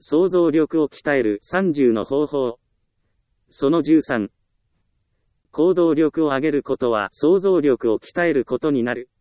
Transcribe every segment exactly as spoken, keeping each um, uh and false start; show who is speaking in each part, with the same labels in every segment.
Speaker 1: 想像力を鍛えるさんじゅうの方法。そのじゅうさん。行動力を上げることは想像力を鍛えることになる。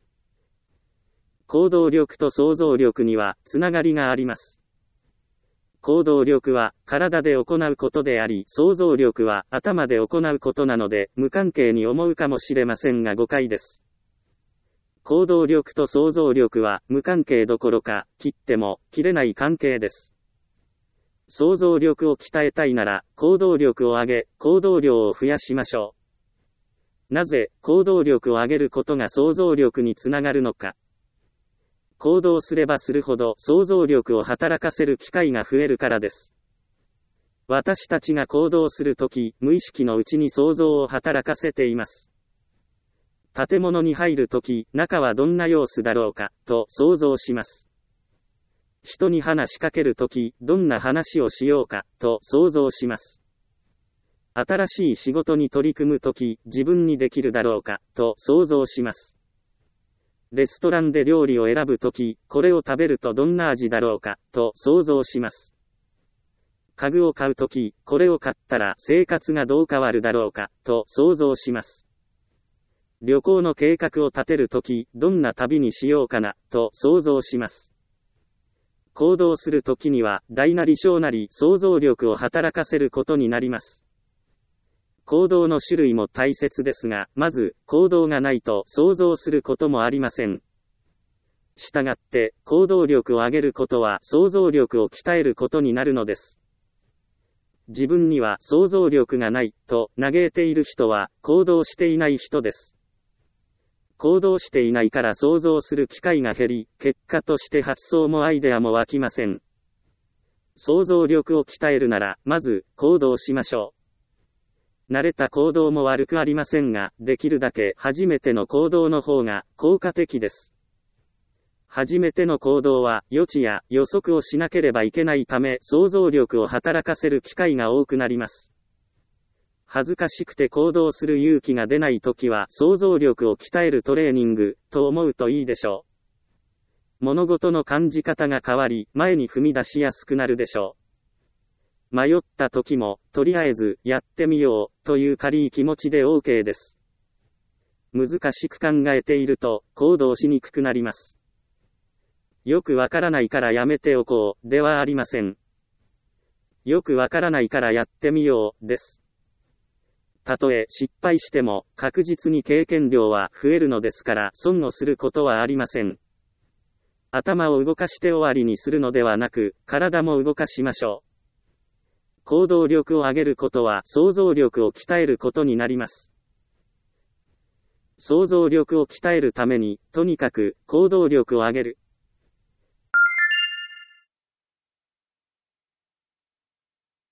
Speaker 1: 行動力と想像力にはつながりがあります。行動力は体で行うことであり、想像力は頭で行うことなので、無関係に思うかもしれませんが誤解です。行動力と想像力は無関係どころか、切っても切れない関係です。想像力を鍛えたいなら、行動力を上げ、行動量を増やしましょう。なぜ、行動力を上げることが想像力につながるのか。行動すればするほど想像力を働かせる機会が増えるからです。私たちが行動するとき、無意識のうちに想像を働かせています。建物に入るとき、中はどんな様子だろうか、と想像します。人に話しかけるとき、どんな話をしようか、と想像します。新しい仕事に取り組むとき、自分にできるだろうか、と想像します。レストランで料理を選ぶとき、これを食べるとどんな味だろうか、と想像します。家具を買うとき、これを買ったら生活がどう変わるだろうか、と想像します。旅行の計画を立てるとき、どんな旅にしようかな、と想像します。行動するときには、大なり小なり想像力を働かせることになります。行動の種類も大切ですが、まず、行動がないと想像することもありません。したがって、行動力を上げることは想像力を鍛えることになるのです。自分には想像力がない、と嘆いている人は、行動していない人です。行動していないから想像する機会が減り、結果として発想もアイデアも湧きません。想像力を鍛えるなら、まず、行動しましょう。慣れた行動も悪くありませんが、できるだけ初めての行動の方が効果的です。初めての行動は予知や予測をしなければいけないため、想像力を働かせる機会が多くなります。恥ずかしくて行動する勇気が出ないときは、想像力を鍛えるトレーニング、と思うといいでしょう。物事の感じ方が変わり、前に踏み出しやすくなるでしょう。迷ったときも、とりあえず、やってみよう、という軽い気持ちで OK です。難しく考えていると、行動しにくくなります。よくわからないからやめておこう、ではありません。よくわからないからやってみよう、です。たとえ失敗しても、確実に経験量は増えるのですから、損をすることはありません。頭を動かして終わりにするのではなく、体も動かしましょう。行動力を上げることは、想像力を鍛えることになります。想像力を鍛えるために、とにかく、行動力を上げる。